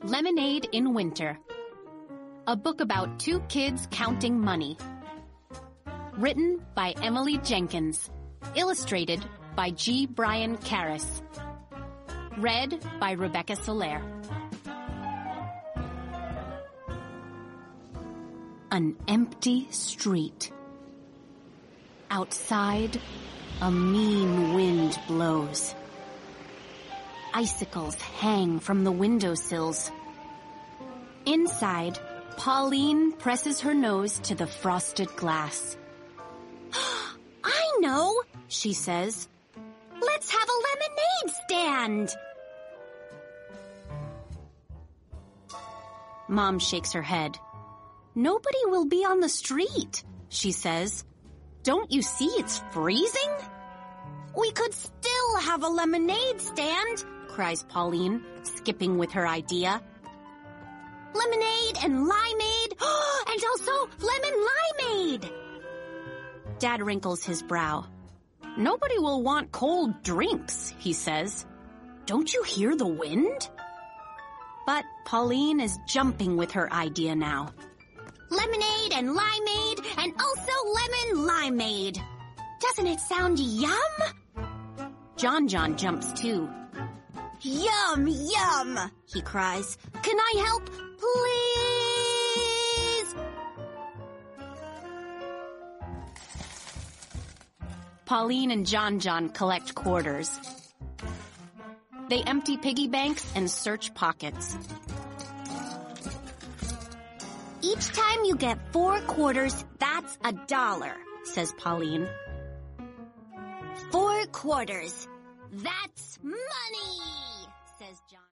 Lemonade in Winter. A book about two kids counting money. Written by Emily Jenkins. Illustrated by G. Brian Karras. Read by Rebecca Soler. An empty street. Outside, a mean wind blows. Icicles hang from the windowsills. Inside, Pauline presses her nose to the frosted glass. I know, she says. Let's have a lemonade stand. Mom shakes her head. Nobody will be on the street, she says. Don't you see it's freezing? We could still have a lemonade stand, cries Pauline, skipping with her idea. Lemonade and limeade, and also lemon limeade. Dad wrinkles his brow. Nobody will want cold drinks, he says. Don't you hear the wind? But Pauline is jumping with her idea now. Lemonade and limeade, and also lemon limeade. Doesn't it sound yum? John jumps too. Yum, yum, he cries. Can I help, please? Pauline and John collect quarters. They empty piggy banks and search pockets. Each time you get 4 quarters, that's $1, says Pauline. 4 quarters. That's money, says John.